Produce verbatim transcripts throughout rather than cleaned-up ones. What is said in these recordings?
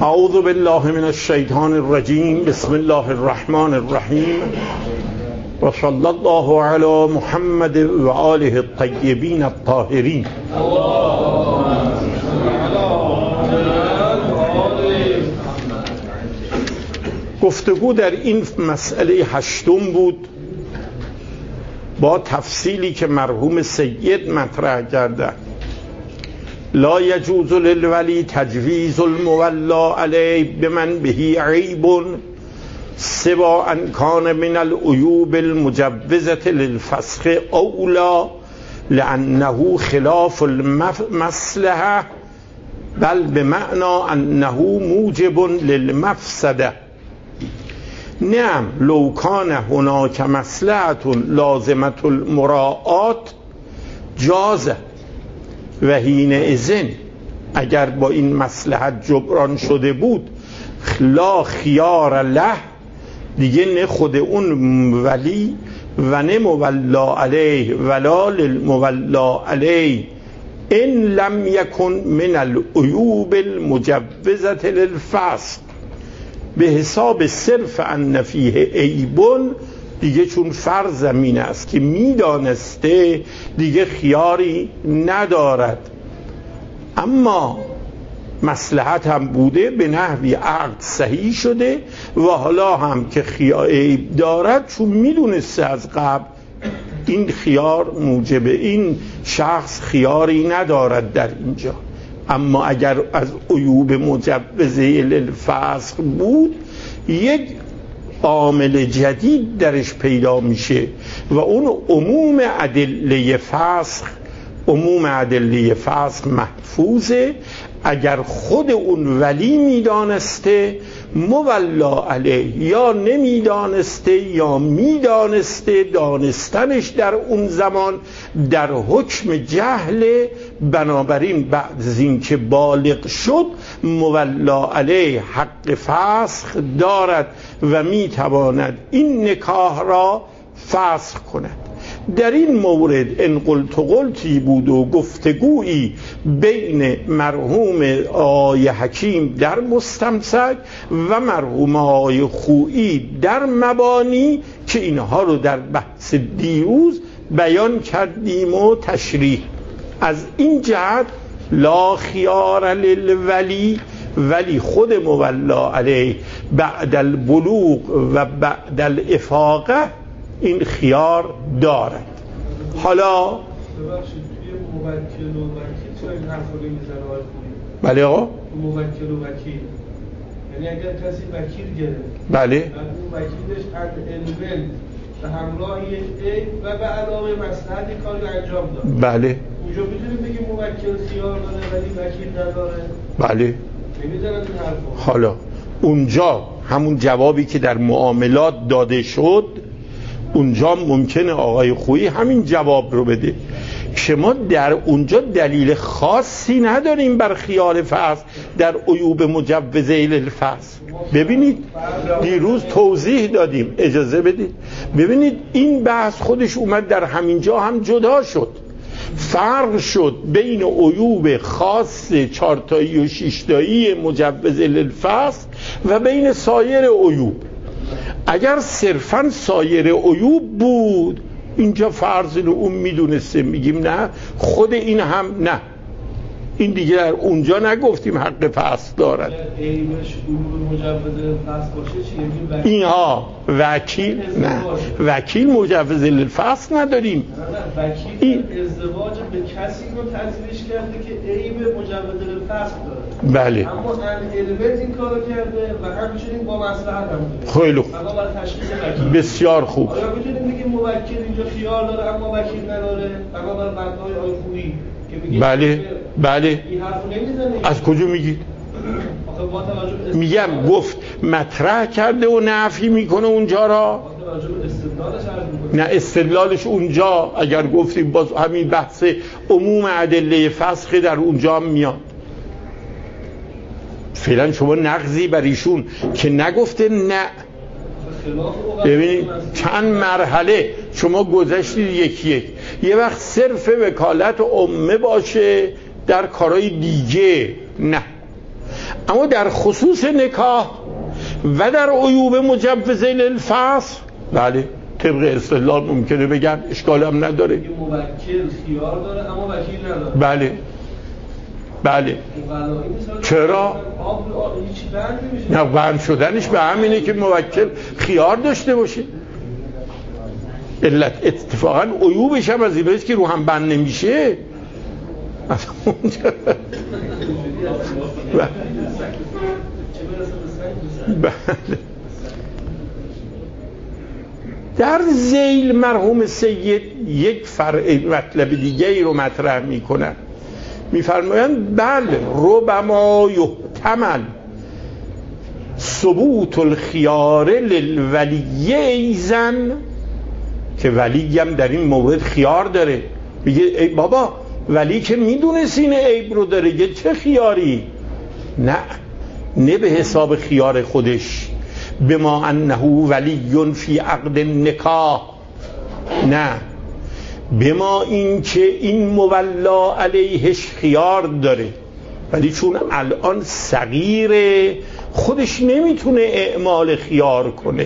اعوذ بالله من الشیطان الرجیم. بسم الله الرحمن الرحیم و صلی الله علی محمد و آله الطیبین الطاهرین. گفتگو در این مسئله هشتم بود با تفصیلی که مرحوم سید مطرح کردن. لا یجوز للولی تجویز المولا علیه بمن بهی عیب سوا ان کان من العیوب المجوزة للفسخ اولا لانه خلاف المصلحه بل بمعنى انه موجب للمفسده. نعم لو کان هناک مصلحة لازمة المراعات جازه و حینئذ اگر با این مصلحت جبران شده بود لا خیار له، دیگه نه خود اون ولی و نه مولا علیه ولا للمولا علیه ان لم یکن من العیوب المجوزة للفسق به حساب صرف ان فیه عیبون. دیگه چون فرض زمین است که میدانسته دیگه خیاری ندارد، اما مصلحت هم بوده به نحوی عقد صحیح شده و حالا هم که خیار عیب دارد چون میدونسته از قبل این خیار موجب این شخص خیاری ندارد در اینجا. اما اگر از عیوب مجوزه للفسق بود یک عامل جدید درش پیدا میشه و اون عموم ادله فسخ. عموم ادله فسخ محفوظه. اگر خود اون ولی میدانسته مولا علیه یا نمیدانسته یا میدانسته، دانستنش در اون زمان در حکم جهل، بنابراین بعد از این که بالغ شد مولا علیه حق فسخ دارد و میتواند این نکاح را فسخ کند. در این مورد ان قلت قلتی بود و گفتگویی بین مرحوم آقای حکیم در مستمسک و مرحوم آقای خویی در مبانی که اینها رو در بحث دیروز بیان کردیم و تشریح. از این جهت لا خیار للولی، ولی خود مولا علیه بعد البلوغ و بعد الافاقه این خیار دارد. حالا بله آقا موکل و وکیل، یعنی اگر کسی وکیل گرفت بله اون وکیلش از علم به همراه یک عیب و به علاوه مصلحتی کاری انجام داد، بله اونجا میتونیم بگیم موکل خیار داره ولی وکیل نداره. بله نمیدونم این حرفو. حالا اونجا همون جوابی که در معاملات داده شد اونجا ممکنه آقای خویی همین جواب رو بده که ما در اونجا دلیل خاصی نداریم بر خیار فسخ در عیوب مجوزه للفسخ. ببینید دیروز توضیح دادیم، اجازه بدید ببینید این بحث خودش اومد در همین جا هم جدا شد. فرق شد بین عیوب خاص چارتایی و شیشتایی مجوزه للفسخ و بین سایر عیوب. اگر صرفاً سایر عیوب بود اینجا فرض رو اون میدونسته، میگیم نه خود این هم نه، این دیگه در اونجا نگفتیم حق فسخ دارد. عیبش عیوب مجوزه فسخ باشه چی؟ اینها وکیل نه، وکیل مجوزه للفسخ نداریم. نه وکیل این ازدواج به کسی رو تجویز کرده که عیب مجوزه للفسخ داره. بله اما علمت این کارو کرده و همچنین با مصلحت هم بوده. خیلی خوب، اما برای تشخیص وکیل بسیار خوب. آیا میتونیم بگیم موکل اینجا خیار داره اما وکیل نداره؟ اما برای بندهای آی خویی بله بله این حرفو نمیزنه. از کجا میگید؟ آخه با توجه میگم گفت مطرح کرده و نفی میکنه اونجا را. با توجه به استدلالش عرض میکنه. نه استدلالش اونجا اگر گفتیم باز همین بحث عموم ادله فسخ در اونجا هم میاد. فعلا شما نقضی بر ایشون که نگفته نه. ببینید چند مرحله شما گذشتید یکی یک. یه وقت صرف وکالت عمه باشه در کارهای دیگه نه، اما در خصوص نکاح و در عیوب مجوزه للفصل بله طبق استدلال ممکنه بگم، اشکال هم نداره. موکل خیار داره اما وکیل نداره. بله بله. چرا؟ نه بند شدنش به همینه که موکل خیار داشته باشه. علت اتفاقا عیوبش هم از اینه که رو هم بند نمیشه. بله. در ذیل مرحوم سید یک فرع مطلب دیگه رو مطرح میکنن، میفرمایند بله ربما یحتمل ثبوت الخیار للولی ایزن، که ولی هم در این مورد خیار داره. میگه ای بابا ولی که میدونست این عیب رو داره، یه چه خیاری؟ نه نه به حساب خیار خودش، بما انه ولی فی عقد نکاح، نه بما این که این مولا علیهش خیار داره، ولی چون الان صغیره خودش نمیتونه اعمال خیار کنه.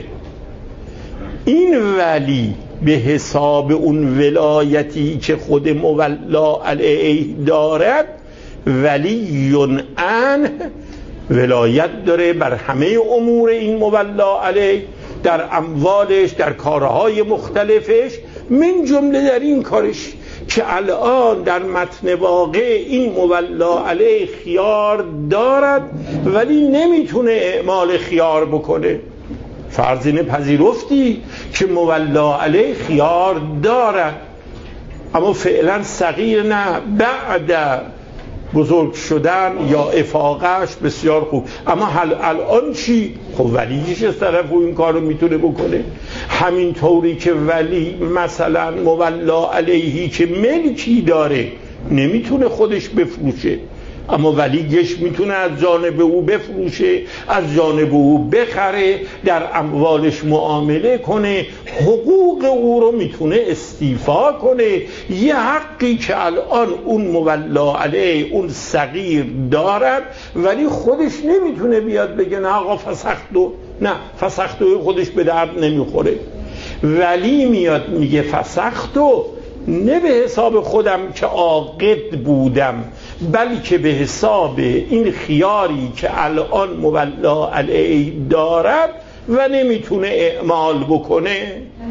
این ولی به حساب اون ولایتی که خود مولا علیه دارد، ولی عنه ولایت داره بر همه امور این مولا علیه، در اموالش، در کارهای مختلفش، من جمله در این کارش که الان در متن واقع این مولا علیه خیار دارد ولی نمیتونه اعمال خیار بکنه. فرض اینه پذیرفتی که مولا علیه خیار دارد اما فعلا صغیر نه، بعد بزرگ شدن یا افاقش بسیار خوب، اما حل الان چی؟ خب ولیش از طرف این کار رو میتونه بکنه. همین طوری که ولی مثلا مولا علیهی که ملکی داره نمیتونه خودش بفروشه، اما ولیش میتونه از جانب او بفروشه، از جانب او بخره، در اموالش معامله کنه، حقوق او رو میتونه استیفا کنه. یه حقی که الان اون مولا علیه اون صغیر دارد ولی خودش نمیتونه بیاد بگه نه آقا فسختو، نه فسختو خودش به درد نمیخوره. ولی میاد میگه فسختو نه به حساب خودم که عاقد بودم، بلکه به حساب این خیاری که الان مولا علیه دارد و نمیتونه اعمال بکنه،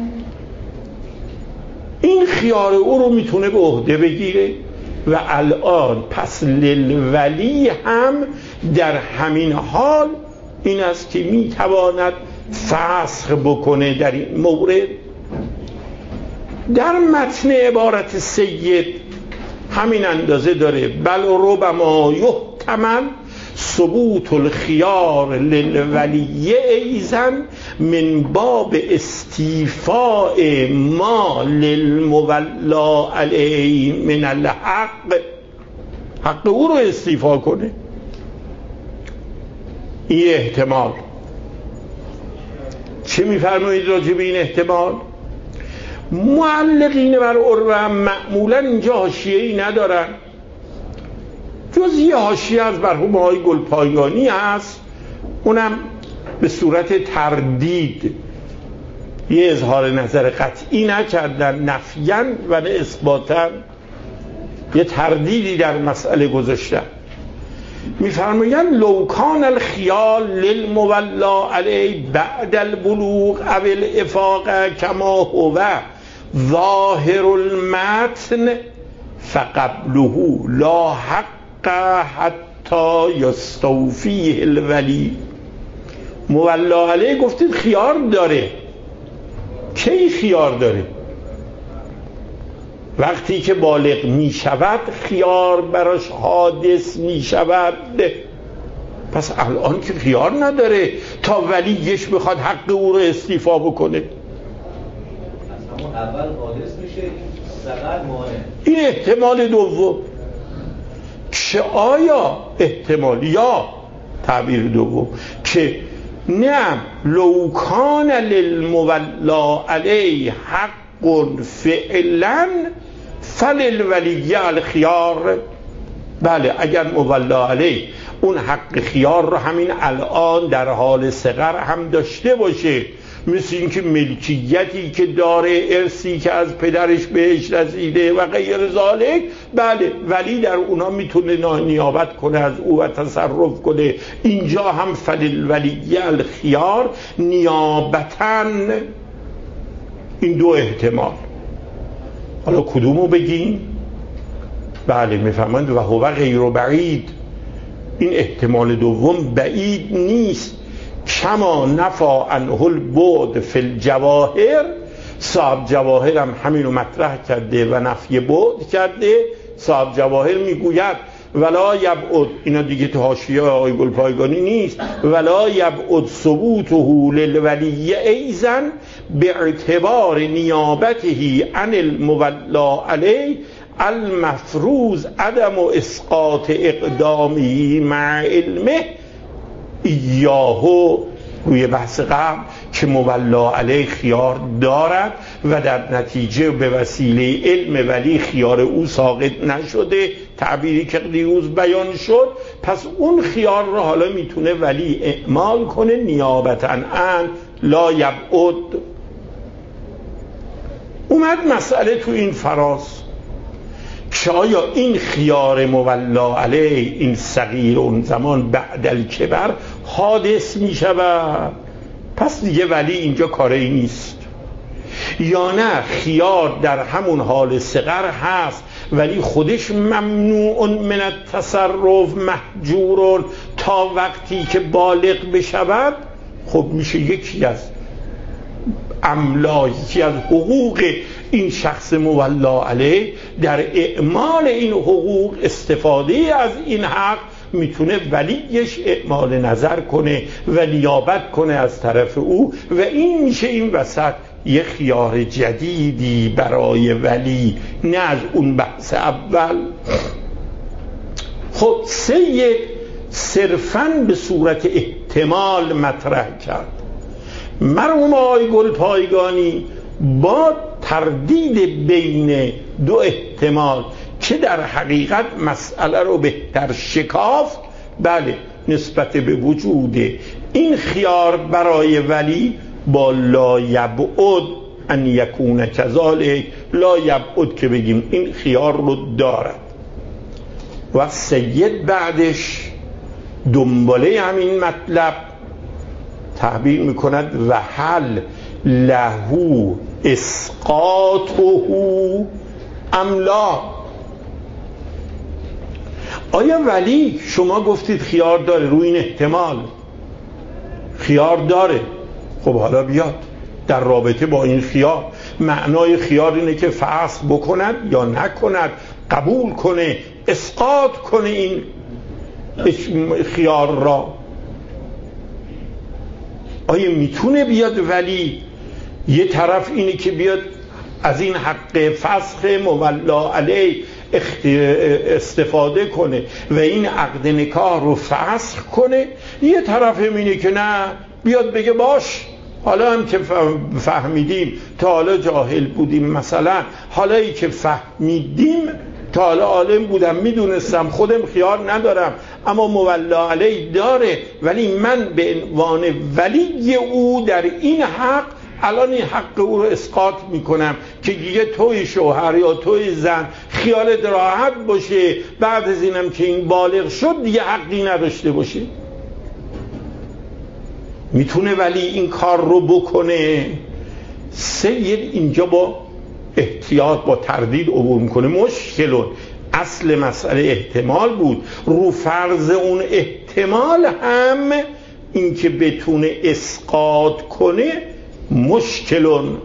این خیار او رو میتونه به عهده بگیره. و الان پس للولی هم در همین حال این است که میتواند فسخ بکنه در این مورد. در متن عبارت سید همین اندازه داره، بل ربما یحتمل ثبوت الخیار للولی ایزن من باب استیفاء ما للمولا علیه من الحق، حق او رو استیفا کنه. این احتمال چه میفرمایید راجع به این احتمال؟ معلقین بر عروه معمولا اینجا حاشیه‌ای ندارن جز یه حاشیه از مرحوم آقای گلپایگانی هست، اونم به صورت تردید، یه اظهار نظر قطعی نکردن، نفیاً و نه اثباتاً، یه تردیدی در مسئله گذاشتن. میفرمایند لو کان الخیال للمولا علیه بعد البلوغ او الافاقه کما هو ظاهر المتن فقبله لا حق حتی یستوفیه الولی. مولا علیه گفتید خیار داره، کی خیار داره؟ وقتی که بالغ می شود خیار براش حادث می شود. پس الان که خیار نداره تا ولیش بخواد حق او رو استیفا بکنه. اول حادث میشه، صغر مانع. این احتمال دوم که آیا احتمال یا تعبیر دوم که نه لو کان للمولا علیه حق فعلا فللولی الخیار، بله اگر مولا علیه اون حق خیار رو همین الان در حال صغر هم داشته باشه، مثل اینکه ملکیتی که داره، ارثی که از پدرش بهش رسیده و غیر ذالک، بله ولی در اونا میتونه نیابت کنه از او و تصرف کنه. اینجا هم فللولی الخیار نیابتن، این دو احتمال. حالا کدومو بگیم؟ بله میفهمند و هو غیر بعید، این احتمال دوم بعید نیست. کما نفا عنه البعد فی الجواهر، صاحب جواهر هم همینو مطرح کرده و نفی بعد کرده. صاحب جواهر میگوید ولا یبعد، اینا دیگه تو حاشیه آقای گلپایگانی نیست، ولا یبعد ثبوته للولی ایضا باعتبار نیابته عن المولا علیه المفروض عدم اسقاط اقدامی مع علمه ایاهو. روی بحث قبل که مولا علیه خیار دارد و در نتیجه به وسیله علم ولی خیار او ساقط نشده، تعبیری که دیروز بیان شد، پس اون خیار رو حالا میتونه ولی اعمال کنه نیابتا ان لا یبعد. اومد مسئله تو این فراز که آیا این خیار مولا علیه، این صغیر اون زمان بعد الکبر حادث می شود، پس دیگه ولی اینجا کاری نیست، یا نه خیار در همون حال صغر هست ولی خودش ممنوع من التصرف محجور تا وقتی که بالغ بشود. خب میشه یکی از املاکی از حقوق این شخص مولا علیه در اعمال این حقوق استفاده از این حق میتونه ولیش اعمال نظر کنه و نیابت کنه از طرف او و این میشه این وسط یه خیار جدیدی برای ولی، نه از اون بحث اول. خب سید صرفاً به صورت احتمال مطرح کرد. مرحوم آقای گلپایگانی با تردید بین دو احتمال که در حقیقت مسئله رو بهتر شکافت، بله نسبت به وجود این خیار برای ولی با لا یبعد ان یکون کذالک، لا یبعد که بگیم این خیار رو دارد. و سید بعدش دنباله همین مطلب تعبیر میکند و هل لهو اسقاطه ام لا. آیا ولی شما گفتید خیار داره، روی این احتمال خیار داره، خب حالا بیاد در رابطه با این خیار معنای خیار اینه که فسخ بکند یا نکند، قبول کنه اسقاط کنه این خیار را. آیا میتونه بیاد ولی یه طرف اینه که بیاد از این حق فسخ مولا علیه استفاده کنه و این عقد نکاح رو فسخ کنه، یه طرف اینه که نه بیاد بگه باش حالا هم که فهمیدیم، تا حالا جاهل بودیم، مثلا حالایی که فهمیدیم، تا حالا عالم بودم میدونستم خودم خیار ندارم اما مولا علیه داره، ولی من به عنوان ولی او در این حق الان این حق او رو اسقاط میکنم که دیگه توی شوهر یا توی زن خیالت راحت باشه، بعد از اینم که این بالغ شد دیگه حقی نداشته باشه. میتونه ولی این کار رو بکنه. سید اینجا با احتیاط با تردید عبور میکنه. مشکلون اصل مسئله احتمال بود، رو فرض اون احتمال هم این که بتونه اسقاط کنه مشکلون.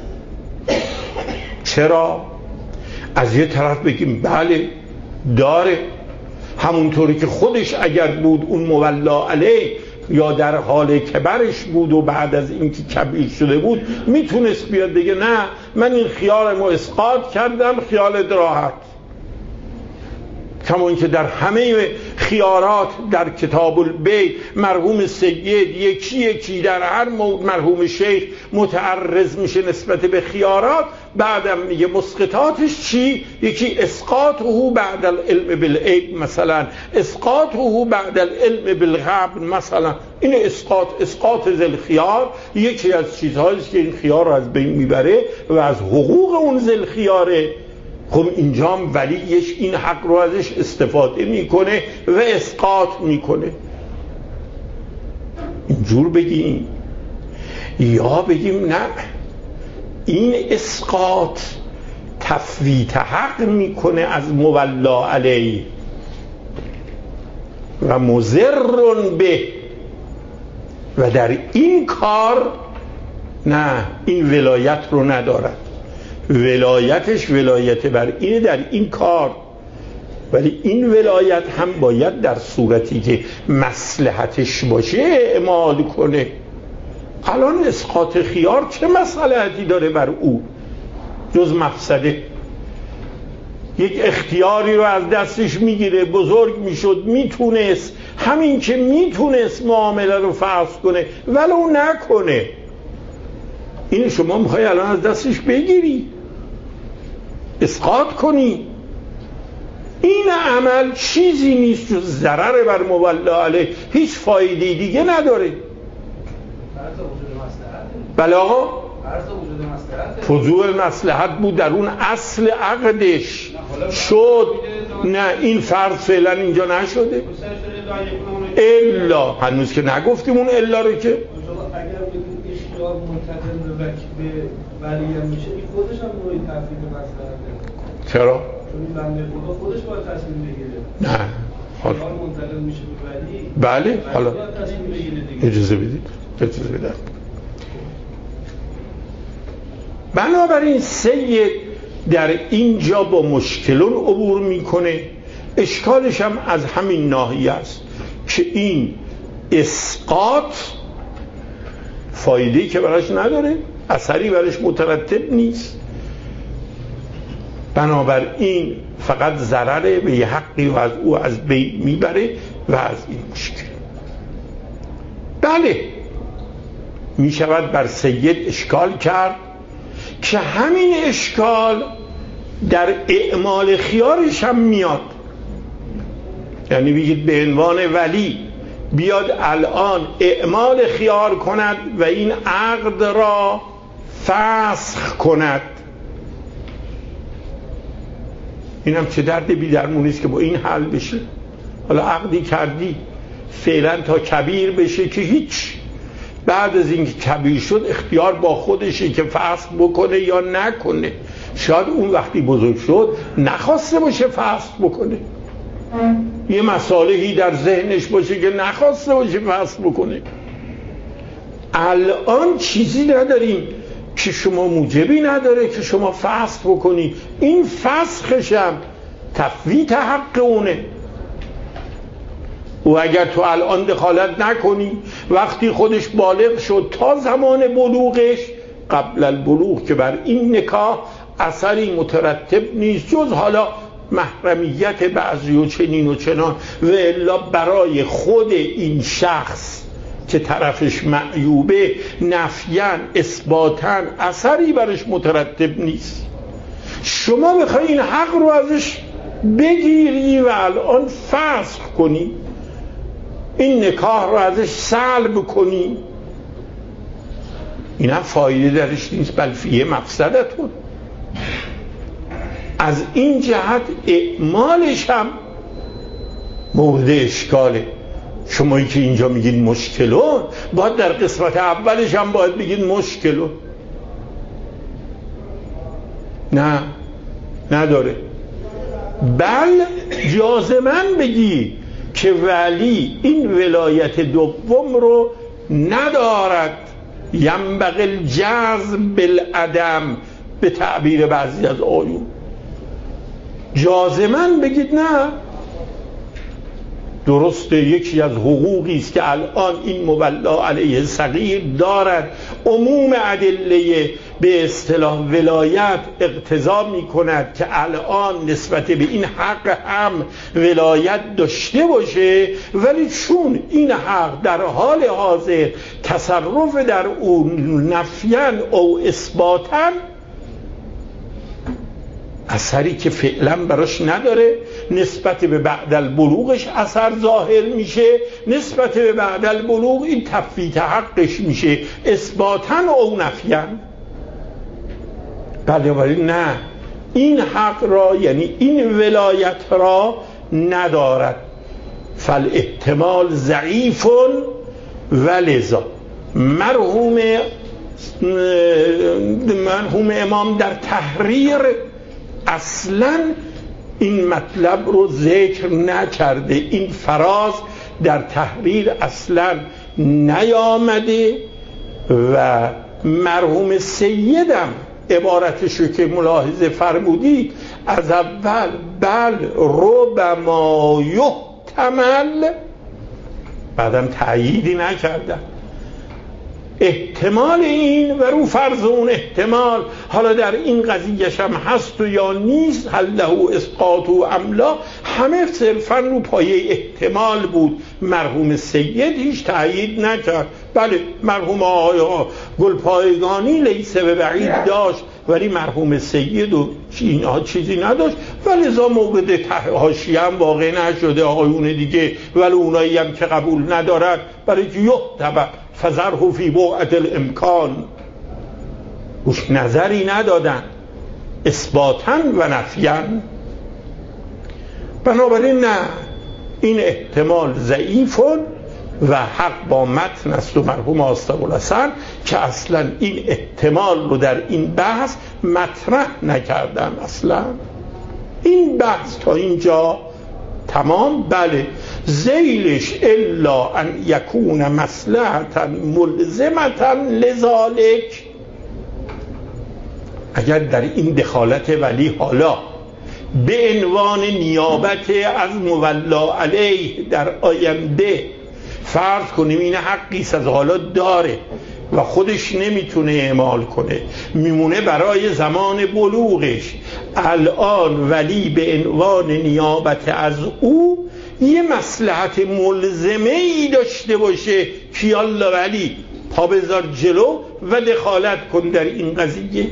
چرا؟ از یه طرف بگیم بله داره، همونطوری که خودش اگر بود اون مولا علیه یا در حال کبرش بود و بعد از اینکه کبیر شده بود میتونست بیاد بگه نه من این خیارمو اسقاط کردم، خیالت راحت. کما که در همه خیارات در کتاب البیع مرحوم سید یکی یکی در هر موضوع مرحوم شیخ متعرض میشه نسبت به خیارات، بعدم میگه مسقطاتش چی؟ یکی اسقاطه بعد العلم بالعیب، مثلا اسقاطه بعد العلم بالغبن، مثلا این اسقاط اسقاط ذل خیار یکی از چیزهاییست که این خیار رو از بین میبره و از حقوق اون ذل خیاره. خب اینجام ولیش این حق رو ازش استفاده میکنه و اسقاط میکنه. اینجور بگیم یا بگیم نه، این اسقاط تفویت حق میکنه از مولا علیه و مضر به، و در این کار نه این ولایت رو ندارد، ولایتش ولایت بر اینه در این کار، ولی این ولایت هم باید در صورتی که مصلحتش باشه اعمال کنه. الان اسقاط خیار چه مصلحتی داره بر او جز مفسده؟ یک اختیاری رو از دستش میگیره، بزرگ میشد، میتونست همین که میتونست معامله رو فسخ کنه ولو نکنه، این شما میخوای الان از دستش بگیری اسقاط کنی؟ این عمل چیزی نیست جز ضرر بر مولا علیه، هیچ فایده دیگه نداره. بله آقا فضوع مصلحت بود در اون اصل عقدش شد، نه این فرض فعلا اینجا نشده الا، هنوز که نگفتیم اون الا رو که اختیار منتقل به ولی میشه، این خودش هم نوعی تفویض مصلحته. چرا؟ چون این بنده خدا خودش باید تصمیم بگیره. نه حالا منتقل میشه به ولی، بله حالا اجازه بدید اجازه بدید. بنابراین سید در اینجا با مشکلون عبور میکنه، اشکالش هم از همین ناحیه است که این اسقاط فایده‌ای که براش نداره، اثری براش مترتب نیست، بنابراین فقط ضرره به یه حقی و از او از بین میبره و از این مشکل بله میشود بر سید اشکال کرد که همین اشکال در اعمال خیارش هم میاد. یعنی بگید به عنوان ولی بیاد الان اعمال خیار کند و این عقد را فسخ کند، این هم چه درد بی درمونیست که با این حل بشه. حالا عقدی کردی فعلا تا کبیر بشه که هیچ، بعد از اینکه کبیر شد اختیار با خودشه که فسخ بکنه یا نکنه. شاید اون وقتی بزرگ شد نخواسته باشه فسخ بکنه، یه مصالحی در ذهنش باشه که نخواسته باشه فسخ بکنه. الان چیزی نداریم که شما موجبی نداره که شما فسخ بکنی، این فسخش هم تفویت حق اونه. و اگر تو الان دخالت نکنی، وقتی خودش بالغ شد تا زمان بلوغش، قبل البلوغ که بر این نکاح اثری مترتب نیست جز حالا محرمیت بعضی و چنین و چنان، و الا برای خود این شخص که طرفش معیوبه نفیاً اثباتاً اثری برش مترتب نیست. شما بخوای این حق رو ازش بگیری و الان فسخ کنی، این نکاح رو ازش سلب کنی، این هم فایده درش نیست بل فیه مفسدتون. از این جهت اعمالش هم مورد اشکاله. شمایی که اینجا میگین مشکلون، باید در قسمت اولش هم باید بگین مشکلون. نه نداره، بل جازمن بگی که ولی این ولایت دوم رو ندارد، ینبغی الجزم بالعدم به تعبیر بعضی از آیون. جازمن بگید نه، درسته یکی از حقوقی است که الان این مولا علیه صغیر دارد. عموم ادله به اصطلاح ولایت اقتضا می کند که الان نسبت به این حق هم ولایت داشته باشه، ولی چون این حق در حال حاضر تصرف در اون نفیاً او اثباتاً اثری که فعلا براش نداره، نسبت به بعد البلوغش اثر ظاهر میشه، نسبت به بعد البلوغ این تفویت حقش میشه اثباتاً او نفیاً. بنابراین نه، این حق را یعنی این ولایت را ندارد. فالاحتمال ضعیف ولذا مرحوم مرحوم امام در تحریر اصلا این مطلب رو ذکر نکرده، این فراز در تحریر اصلا نیامده و مرحوم سیدم عبارتشو که ملاحظه فرمودید از اول بل ربما یحتمل، بعدم تأییدی نکردن احتمال این و رو فرض اون احتمال حالا در این قضیهش هم هست و یا نیست، هل له اسقاط و املا، همه صرفا رو پایه احتمال بود. مرحوم سید هیچ تأیید نکرد. بله مرحوم آقای گلپایگانی لیسه به بعید داشت، ولی مرحوم سید و اینها چیزی نداشت، ولی ازا موقع حاشیه هم واقع نشده آقایون دیگه، ولی اونایی هم که قبول ندارد برای که یحتمل فذره فی بعد الامکان روش نظری ندادن اثباتاً و نفیاً. بنابراین نه، این احتمال ضعیف و حق با متن است و مرحوم آستغفرالحسن که اصلا این احتمال رو در این بحث مطرح نکردن. اصلا این بحث تا اینجا تمام. بله ذیلش الا ان یکون مصلحتا ملزمتا لذالک، اگر در این دخالت ولی حالا به عنوان نیابت از مولا علیه در آینده فرض کنیم این حقیست از حالا داره و خودش نمیتونه اعمال کنه، میمونه برای زمان بلوغش، الان ولی به عنوان نیابت از او یه مصلحت ملزمه ای داشته باشه که یالا ولی پا بذار جلو و دخالت کن در این قضیه.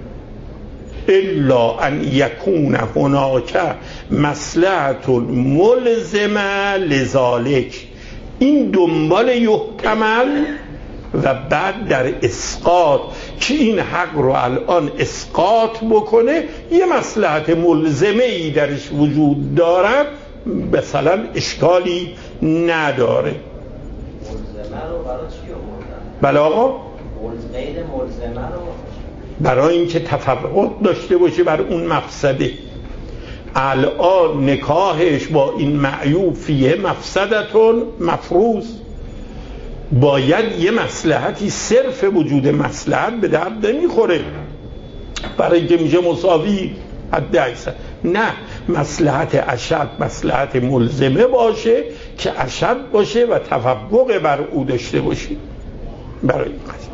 الا ان یکون هناک مصلحت ملزمه لذالک، این دنبال یحتمل و بعد در اسقاط که این حق رو الان اسقاط بکنه یه مصلحت ملزمه ای درش وجود دارد، مثلا اشکالی نداره. ملزمه رو برای چی آوردن؟ بله آقا، غیر ملزمه رو برای اینکه تفرق داشته باشه بر اون مفسده. الان نکاحش با این معیوب فیه مفسدتون مفروض، باید یه مصلحتی، صرف وجود مصلحت به درد نمیخوره برای اینکه میشه مساوی حد اکثر، نه مصلحت اشد مصلحت ملزمه باشه که اشد باشه و تفوق بر او داشته باشه برای این قضیه.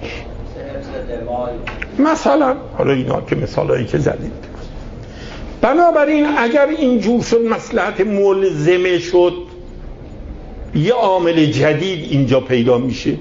مثلا حالا اینا که مثالایی که زدید. بنابراین اگر اینجور شد مصلحت ملزمه شد، یه عامل جدید اینجا پیدا میشه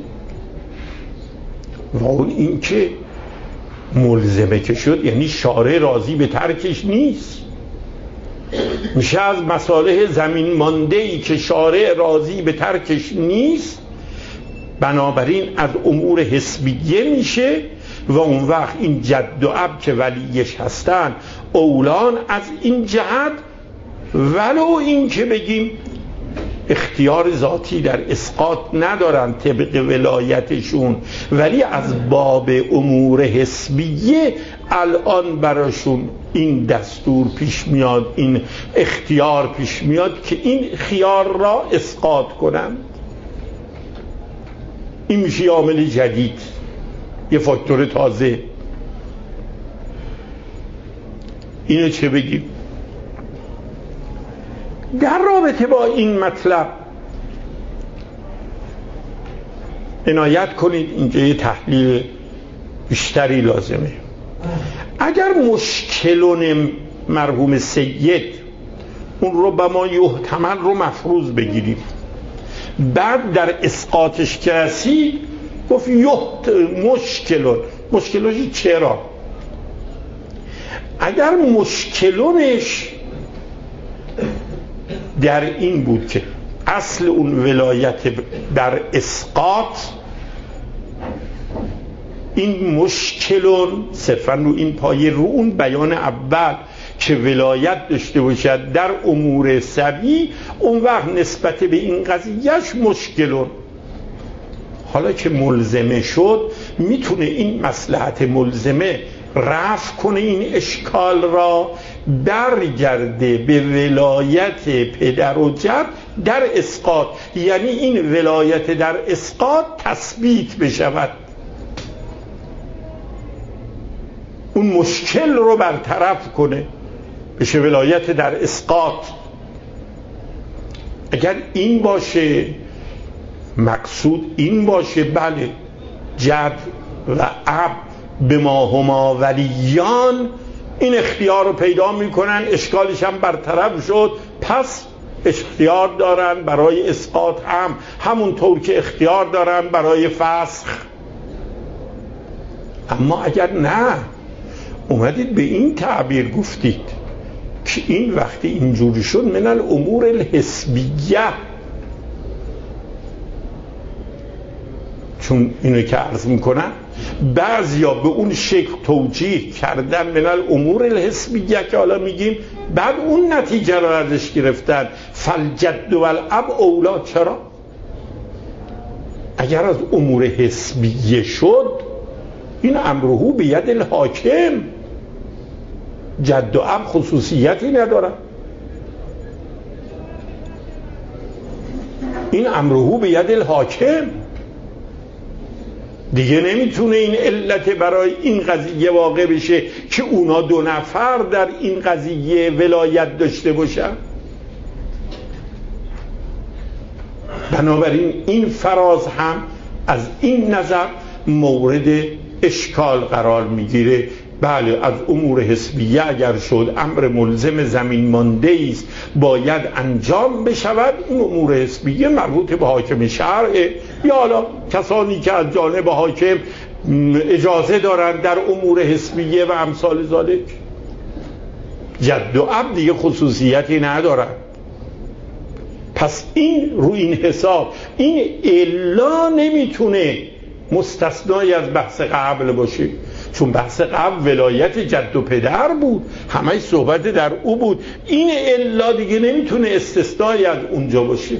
و اون این که ملزمه که شد یعنی شارع راضی به ترکش نیست، میشه از مصالح زمین مانده‌ای که شارع راضی به ترکش نیست، بنابراین از امور حسبیه میشه و اون وقت این جد و اب که ولیش هستن اولان از این جهت، ولو این که بگیم اختیار ذاتی در اسقاط ندارن طبق ولایتشون، ولی از باب امور حسبیه الان براشون این دستور پیش میاد، این اختیار پیش میاد که این خیار را اسقاط کنند. این میشه عامل جدید، یه فاکتور تازه. اینو چه بگیم؟ در رابطه با این مطلب عنایت کنید، اینجا یه تحلیل بیشتری لازمه. اگر مشکلون مرحوم سید اون رو به ما یحتمل رو مفروض بگیریم، بعد در اسقاطش که رسید گفت یحت مشکلون، مشکلونش چرا؟ اگر مشکلونش در این بود که اصل اون ولایت در اسقاط، این مشکلون صرفا رو این پایه، رو اون بیان اول که ولایت داشته باشد در امور سبی، اون وقت نسبت به این قضیهش مشکلون. حالا که ملزمه شد میتونه این مصلحت ملزمه رفع کنه این اشکال را، برگرده به ولایت پدر و جد در اسقاط، یعنی این ولایت در اسقاط تثبیت بشود، اون مشکل رو برطرف کنه، بشه ولایت در اسقاط. اگر این باشه مقصود، این باشه بله جد و اب به ما هما ولیان این اختیار رو پیدا میکنن، اشکالش هم برطرف شد، پس اختیار دارن برای اسقاط هم همونطور که اختیار دارن برای فسخ. اما اگر نه اومدید به این تعبیر گفتید که این وقتی اینجوری شد من الامور الحسبیه، چون اینو که عرض میکنن بعضیا به اون شکل توجیه کردن من الامور الحسبیه که حالا میگیم، بعد اون نتیجه رو ازش گرفتن فالجد والاب اولا. چرا؟ اگر از امور حسبیه شد این امرهو به ید الحاکم، جد و اب خصوصیتی ندارن، این امرهو به ید الحاکم، دیگه نمیتونه این علت برای این قضیه واقع بشه که اونا دو نفر در این قضیه ولایت داشته باشن. بنابراین این فراز هم از این نظر مورد اشکال قرار میگیره. بله از امور حسبیه اگر شد امر ملزم زمین مانده است باید انجام بشود، این امور حسبیه مربوط به حاکم شرعه یا حالا کسانی که از جانب حاکم اجازه دارند در امور حسبیه و امثال ذالک. جد و اب دیگه خصوصیتی ندارند. پس این رو این حساب این الا نمیتونه مستثنای از بحث قبل باشه، چون بحث قبل ولایت جد و پدر بود، همه صحبت در او بود، این الا دیگه نمیتونه استثنایی از اونجا باشه.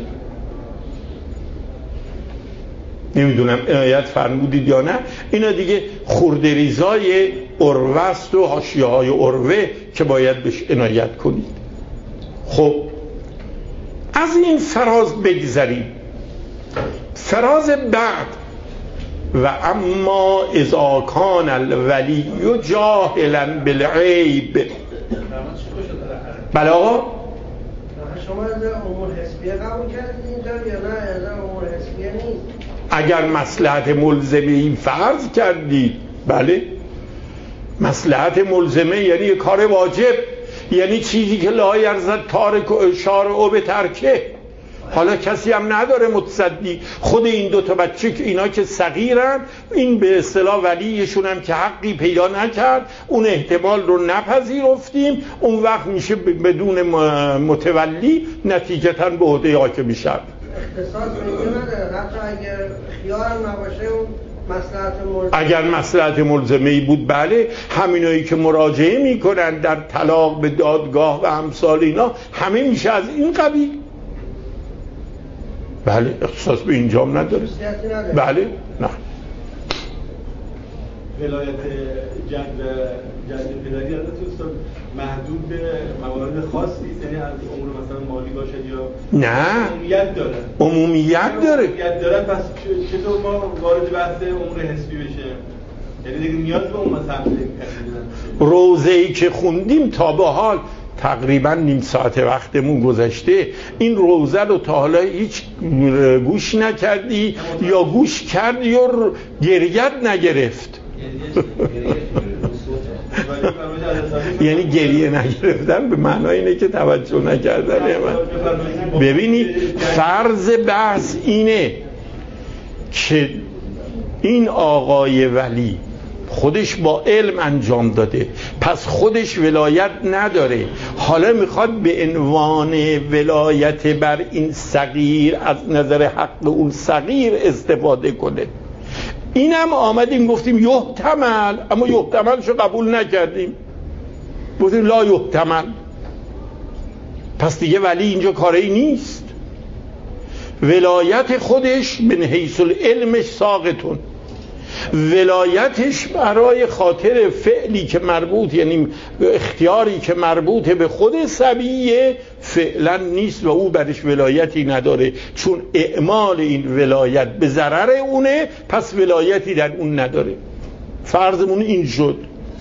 نمیدونم عنایت فرمودید یا نه، اینا دیگه خردریزای عروه است و حاشیه های عروه که باید بهش عنایت کنید. خب از این فراز بگذریم. فراز بعد و اما اذا کان الولی جاهلا بالعیب. بله آقا شما از امور حسبیه قبول کردید اینجا یا نه؟ از امور حسبیه نیست. اگر مصلحت ملزمه این فرض کردید، بله مصلحت ملزمه یعنی یک کار واجب، یعنی چیزی که لا یرزد تارک شارع به ترکه. حالا کسی هم نداره متصدی، خود این دو تا بچه که اینا که صغیرن، این به اصطلاح ولیشون هم که حقی پیدا نکرد، اون احتمال رو نپذیرفتیم، اون وقت میشه بدون متولی نتیجتاً به عهده حاکم شرع. اختصاص میگه نداره، حتی اگر خیار نباشه اون مصلحت ملزمه، اگر مصلحت ملزمه ای بود بله، همینایی که مراجعه میکنن در طلاق به دادگاه و امثال اینا همه میشه از این قبیل. بله اختصاص به اینجام نداره. بله نه. ولایت جد جد پدری از دوستان محدود به موارد خاصی است، یعنی از امور مثلا مالی باشد یا نه عمومیت داره. عمومیت داره. عمومیت داره. پس چطور ما وارد بحث امور حسبی بشه؟ یعنی دیگه نیاز به اون مثلا روزه‌ای که خوندیم تا به حال تقریبا نیم ساعت وقتمون گذشته، این روزه رو تا حالا هیچ گوش نکردی یا گوش کردی یا گریت نگرفت؟ یعنی گریه نگرفتن به معنای اینه که توجه نکردن. ببینید فرض بحث اینه که این آقای ولی خودش با علم انجام داده، پس خودش ولایت نداره، حالا میخواد به عنوان ولایت بر این صغیر از نظر حق اون صغیر استفاده کنه. اینم آمدیم گفتیم یحتمل، اما یحتملشو قبول نکردیم، گفتیم لا یحتمل. پس دیگه ولی اینجا کاری نیست، ولایت خودش به حیث العلمش ساقطون، ولایتش برای خاطر فعلی که مربوط، یعنی اختیاری که مربوط به خود صبیه فعلا نیست و او برش ولایتی نداره، چون اعمال این ولایت به ضرر اونه، پس ولایتی در اون نداره. فرضمون این شد.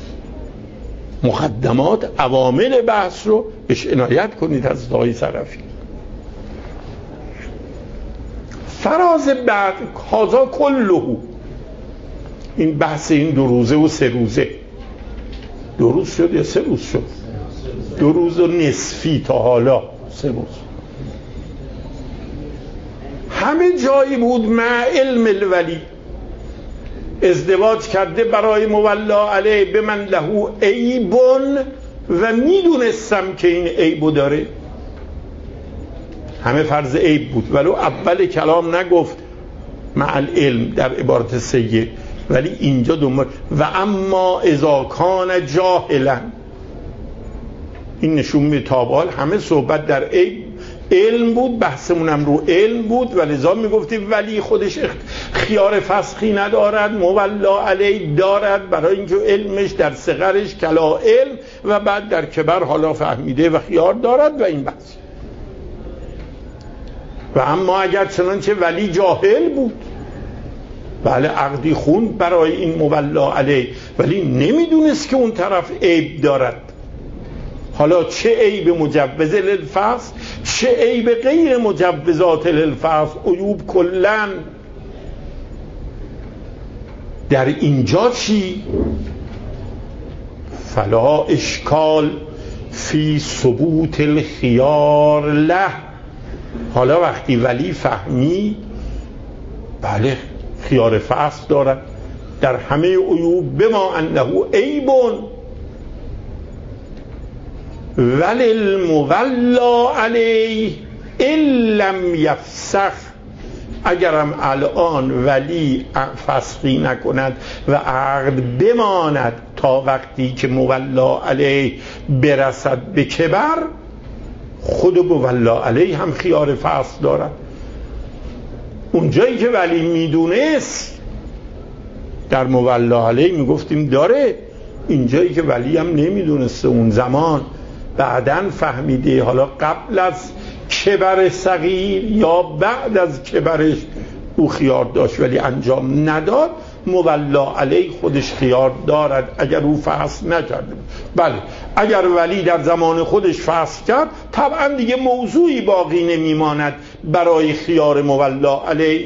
مقدمات عوامل بحث رو بهش عنایت کنید از آقای صرفی. فراز بعد هذا کله، این بحث این دو روزه و سه روزه، دو روز شد یا سه روز شد؟ دو روز و نصفی تا حالا سه روز. همه جایی بود مع علم الولی، ازدواج کرده برای مولا علیه به من له عیبون و میدونستم که این عیبو داره. همه فرض عیب بود، ولو اول کلام نگفت مع العلم در عبارت سیه، ولی اینجا دنبال و اما اذا کان جاهلا، این نشون میده تابال همه صحبت در عیب علم بود، بحثمونم رو علم بود و لذا میگفتیم ولی خودش خیار فسخی ندارد، مولا علی دارد، برای اینکه علمش در صغرش کلا علم و بعد در کبر حالا فهمیده و خیار دارد و این بحث. و اما اگر چنانچه ولی جاهل بود، بله عقدی خوند برای این مولا علی ولی نمیدونست که اون طرف عیب دارد، حالا چه عیب مجوز للفصل چه عیب غیر مجوزات للفصل، عیوب کلن. در اینجا چی؟ فلا اشکال فی ثبوت الخیار له. حالا وقتی ولی فهمی بله خیار فصل دارد در همه عیوب، بما انه عیبون ولی المولا علیه ان لم یفسخ، اگرم الان ولی فسخی نکند و عقد بماند تا وقتی که مولا علیه برسد به کبر، خود مولا علیه هم خیار فسخ دارد. اون جایی که ولی میدونست در مولا علیه میگفتیم داره، این جایی که ولی هم نمیدونسته اون زمان بعدن فهمیده، حالا قبل از کبر صغیر یا بعد از کبرش او خیار داشت ولی انجام نداد، مولا علیه خودش خیار دارد اگر او فسخ نکرده. بله اگر ولی در زمان خودش فسخ کرد طبعا دیگه موضوعی باقی نمیماند برای خیار مولا علیه.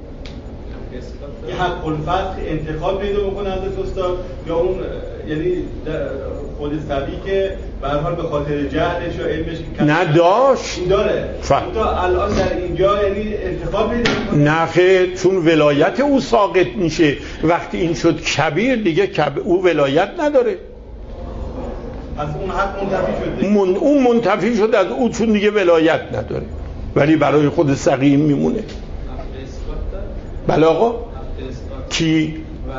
حق الفسخ انتخاب پیدا بکنه حضرت استاد، یا اون یعنی خود صبی که به هر حال به خاطر جهلش یا علمش نداشت داره تا الان در اینجا یعنی انتخاب پیدا میکنه؟ نه خیر، چون ولایت او ساقط میشه وقتی این شد کبیر، دیگه کب... او ولایت نداره. پس اون حق منتفی شد من... اون منتفی شد از او چون دیگه ولایت نداره، ولی برای خود صغیر میمونه. بله آقا کی؟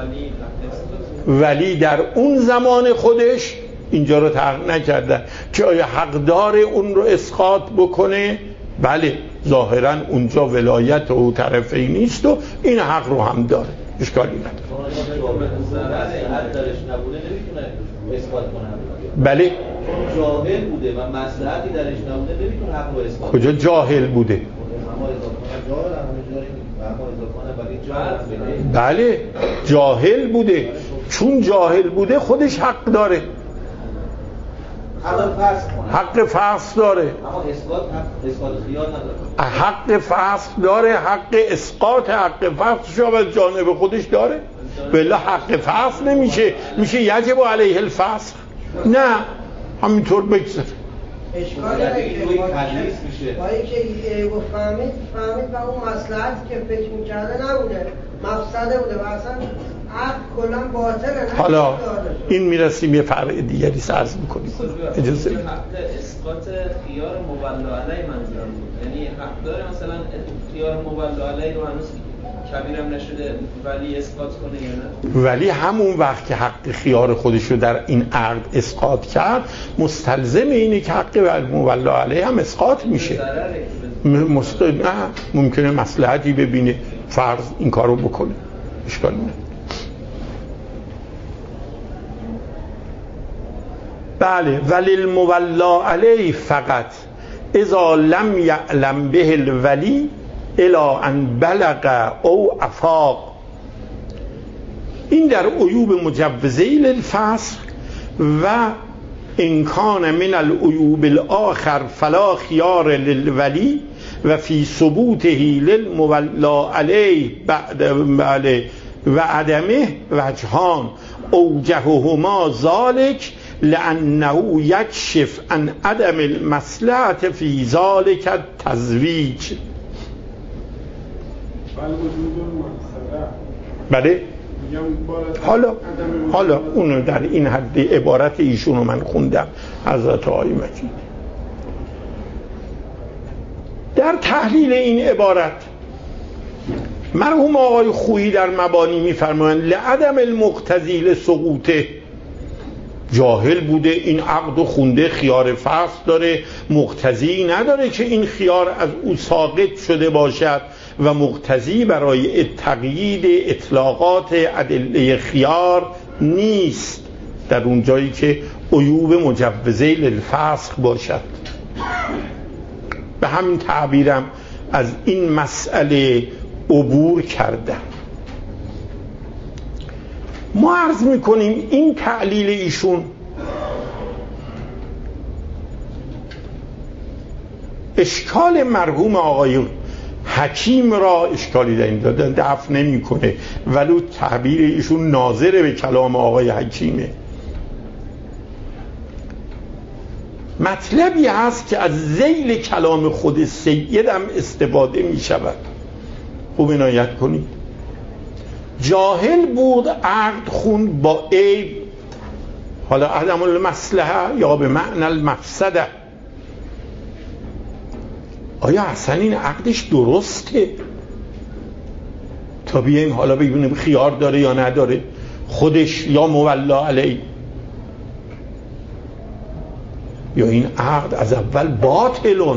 ولی در اون زمان خودش اینجا رو تحقیق نکردن که آیا حقدار اون رو اسقاط بکنه. بله ظاهرا اونجا ولایت او طرفی نیست و این حق رو هم داره، اشکالی نداره. بله جاهل بوده و مصلحتی درش نبوده نمیتونه حق رو اثبات. کجا جاهل بوده؟ بله جاهل بوده، چون جاهل بوده خودش حق داره. حق فصل کنه. حق فصل داره، اما اثبات اثبات خیار نداره. حق فصل داره، حق اسقاط حق فصل شو از جانب خودش داره. بلا حق فصل نمیشه، میشه یجب علیه الفصل. نه همینطور بگذار. اشکال داره که با اینکه فهمید فهمید و اون مصلحتی که فکر میکرده نبوده، مفسده بوده و اصلا عقد کلا باطله. حالا این میرسیم یه فرع دیگری عرض میکنیم. اجازه بدید. حق اسقاط خیار مولا علیه منظورم بود، یعنی حق داره مثلا خیار مولا علیه رو هنوز کبیرم نشده ولی اسقاط کنه یا نه؟ ولی همون وقت که حق خیار خودش رو در این عقد اسقاط کرد مستلزم اینه که حق مولا علیه هم اسقاط میشه. مست... نه ممکنه مصلحتی ببینه فرض این کارو بکنه، اشکال نه. بله ولی المولا علیه فقط اذا لم یعلم به الولی الا ان بلغ او افاق. این در عیوب مجوزه للفصل و ان کان من العیوب الاخر فلا خیار للولی و فی ثبوته للمولا علیه بعد بله و عدمه وجهان اوجههما ذلك لانه یکشف عن عدم المصلحة فی ذلك التزویج. بله حالا حالا اونو در این حد عبارت ایشونو من خوندم حضرت آقای مجید. در تحلیل این عبارت مرحوم آقای خویی در مبانی میفرمایند لعدم المقتضی لسقوطه، جاهل بوده این عقد و خونده خیار فصل داره، مقتضی نداره که این خیار از او ساقط شده باشد و مقتضی برای تقیید اطلاقات ادله خیار نیست در اون جایی که عیوب مجوزه للفسخ باشد. به همین تعبیرم از این مسئله عبور کردم. ما عرض میکنیم این تعلیل ایشون اشکال مرحوم آقای حکیم را اشکالی در این دادن دفع نمی کنه، ولی تعبیر ایشون ناظر به کلام آقای حکیمه. مطلبی هست که از ذیل کلام خود سیدم استفاده می شود. خوب عنایت کنید. جاهل بود عقد خوند با عیب، حالا عدم المصلحه یا به معنی المفسده. آیا اصلا این عقدش درسته؟ تا بیاییم حالا ببینیم خیار داره یا نداره، خودش یا مولا علیه، یا این عقد از اول باطلون.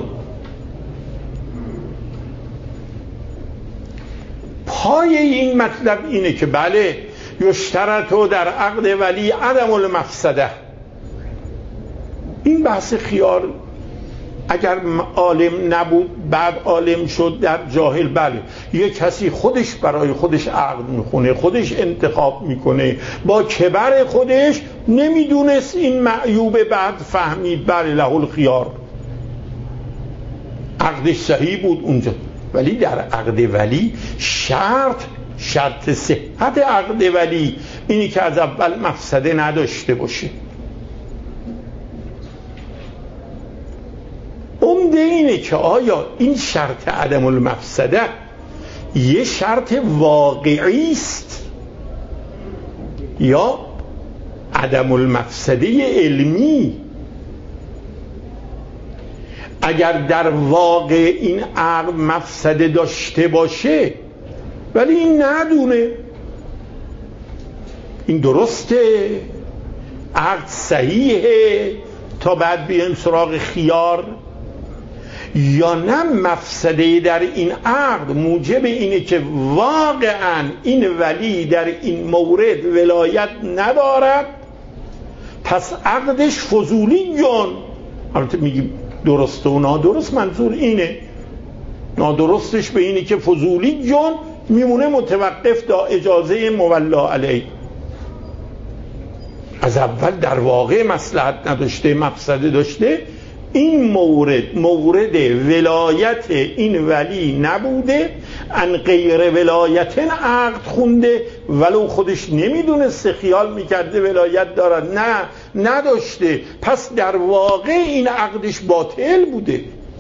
پای این مطلب اینه که بله یشترطو در عقد ولی عدم المفسده. این بحث خیار اگر عالم نبود بعد عالم شد در جاهل، بله یه کسی خودش برای خودش عقد میخونه، خودش انتخاب میکنه، با کبر خودش نمیدونست این معیوب، بعد فهمید بله له الخیار، عقدش صحیح بود اونجا. ولی در عقد ولی شرط شرط صحت عقد ولی اینی که از اول مفسده نداشته باشه. عمده اینه که آیا این شرط عدم المفسده یه شرط واقعی است یا عدم المفسده علمی؟ اگر در واقع این عقد مفسده داشته باشه ولی این ندونه، این درسته عقد صحیحه تا بعد بیایم سراغ خیار، یا نه مفسده در این عقد موجب اینه که واقعا این ولی در این مورد ولایت ندارد پس عقدش فضولی جون. البته میگیم درسته و نادرست، منظور اینه نادرستش به اینه که فضولی جون میمونه متوقف تا اجازه مولا علیه. از اول در واقع مصلحت نداشته، مفسده داشته، این مورد مورد ولایت این ولی نبوده، ان غیر ولایتن عقد خونده، ولو خودش نمیدونسته، خیال میکرده ولایت دارد، نه نداشته، پس در واقع این عقدش باطل بوده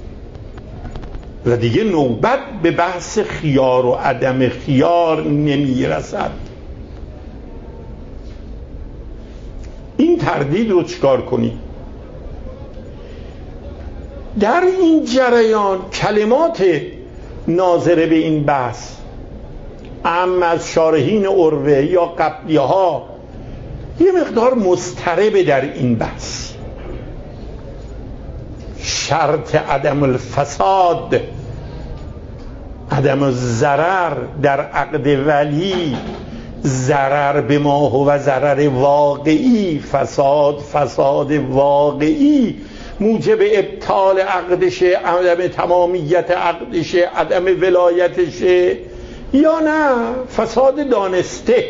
و دیگه نوبت به بحث خیار و عدم خیار نمیرسد. این تردید رو چکار کنی؟ در این جریان کلمات ناظره به این بحث اما از شارحین عروه یا قبلی ها یه مقدار مضطربه در این بحث. شرط عدم الفساد، عدم الضرر در عقد ولی، ضرر به ما هو ضرر واقعی، فساد فساد واقعی، موجب ابطال عقدشه، عدم تمامیت عقدشه، عدم ولایتشه، یا نه فساد دانسته.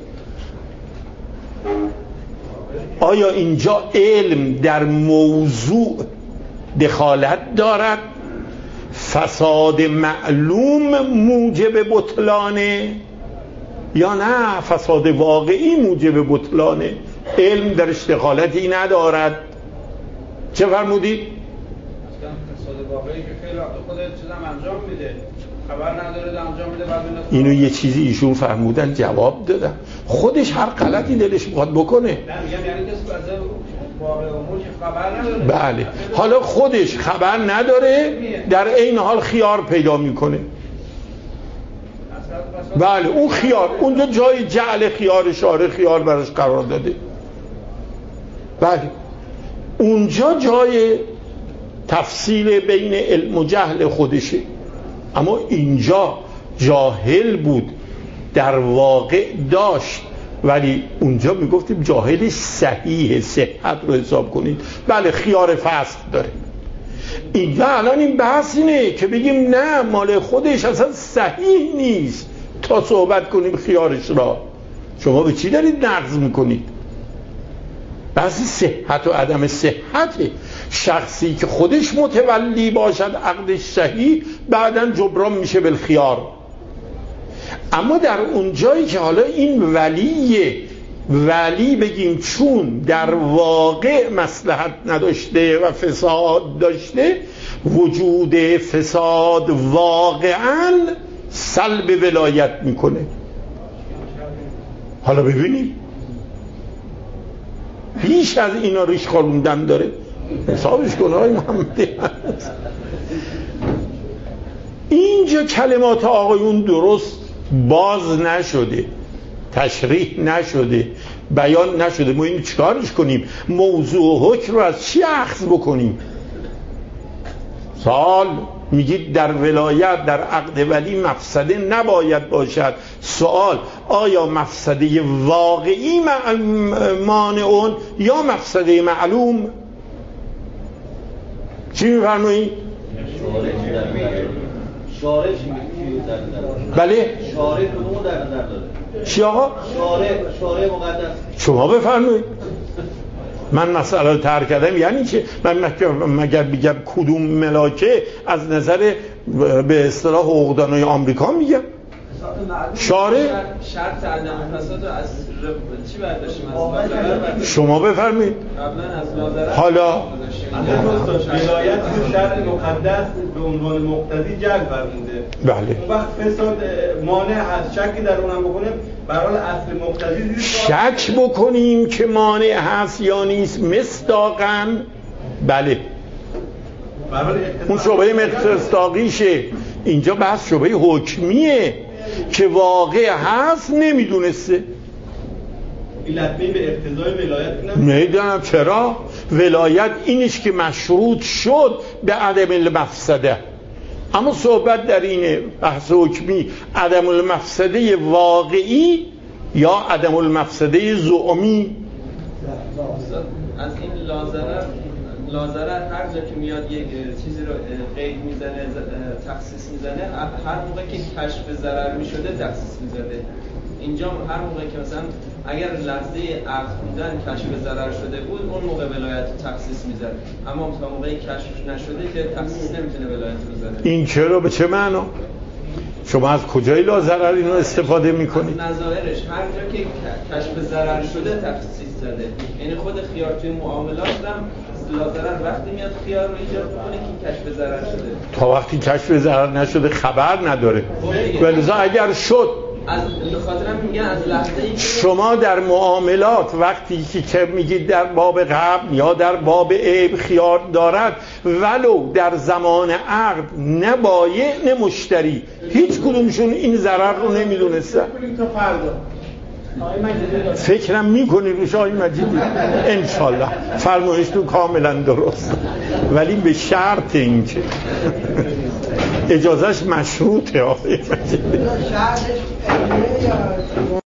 آیا اینجا علم در موضوع دخالت دارد؟ فساد معلوم موجب بطلانه یا نه فساد واقعی موجب بطلانه؟ علم درش دخالتی ندارد. چه فرمودید؟ فساد واقعی که فعل خودت چیزام انجام میده، خبر نداره انجام میده، بعد اینو یه چیزی ایشون فرمودن جواب دادن، خودش هر غلطی دلش میخواد بکنه. نه میگم یعنی کسی از واقع امور که خبر نداره، بله، حالا خودش خبر نداره در این حال خیار پیدا میکنه. بله، اون خیار اونجا جای جعل خیار شارع خیار براش قرار داده. بله، اونجا جای تفصیل بین علم و جهل خودشه، اما اینجا جاهل بود، در واقع داشت، ولی اونجا میگفتیم جاهلش صحیح، صحت رو حساب کنید. بله، خیار فسخ داره. اینجا الان این بحث اینه که بگیم نه، مال خودش اصلا صحیح نیست تا صحبت کنیم خیارش را. شما به چی دارید نقض میکنید؟ بحث صحت و عدم صحته. شخصی که خودش متولی باشد عقدش صحیح، بعداً جبران میشه بالخیار. اما در اون جایی که حالا این ولیه، ولی بگیم چون در واقع مصلحت نداشته و فساد داشته، وجود فساد واقعاً سلب ولایت میکنه. حالا ببینیم بیش از اینا ریش خاروندن داره، حسابش کن آقای محمدی. اینجا کلمات آقایون درست باز نشده، تشریح نشده، بیان نشده. ما اینو چیکارش کنیم؟ موضوع حکم رو از چی اخذ بکنیم؟ سوال میگید در ولایت، در عقد ولی مفسده نباید باشد. سوال، آیا مفسده واقعی مانعون یا مفسده معلوم؟ چی میفرمایید؟ شارع چی میگه؟ بله؟ شارع کدومو در نظر داره؟ چی آقا؟ شارع، شارع مقدس. شما بفرمایید. من مسئله رو ترک کردم یعنی چه؟ من مگر بگم کدوم ملاکه از نظر به اصطلاح حقوقدانای آمریکا میگم؟ شارع شرط عدم فساد از چی برداشتیم؟ از شما بفرمایید. قبلا از ناظره. حالا ولایت تو شرط مقدس به عنوان مقتضی جلب فرموده. بله. اون وقت فساد مانع از شکی در اونم بکنه، برای اصل مقتضی شک بکنیم که مانع هست یا نیست مصداقاً. بله، اون شبهه مصداقیشه. اینجا بحث شبهه حکمیه که واقع هست نمیدونسته. علتمی به اقتضای ولایت نمیدونم چرا ولایت اینش که مشروط شد به عدم المفسده، اما صحبت در اینه بحث حکمی عدم المفسده واقعی یا عدم المفسده زعمی. از این لازره لازرر هر جا که میاد یک چیزی رو قید میزنه تخصیص میزنه، هر موقع که کشف ضرر میشده تخصیص میزده. اینجا هر موقع که مثلا اگر لحظه عقد بودن کشف ضرر شده بود اون موقع ولایت تخصیص میزد، اما تا موقعی کشف نشده که تخصیص نمیتونه ولایت رو بزنه. این چرا به چه معنا؟ شما از کجای لازرر اینو استفاده میکنید؟ از نظائرش هر جا که کشف ضرر شده تخصیص زده. یعنی خود خیار توی معاملات هم لازرر وقتی میاد خیار رو ایجاد میکنه که کشف ضرر شده. تا وقتی کشف ضرر نشده خبر نداره. ولذا اگر شد از خاطرم میگن از لحظه‌ای که شما در معاملات وقتی که میگید در باب قبل یا در باب عیب خیار دارد، ولو در زمان عقد نه بایع نه مشتری هیچ کدومشون این ضرر رو نمیدونستن. تا فردا فکرم میکنید روش آقای مجیدی؟ انشالله فرمایشتون کاملا درست، ولی به شرط اینکه اجازهش مشروطه آقای مجیدی.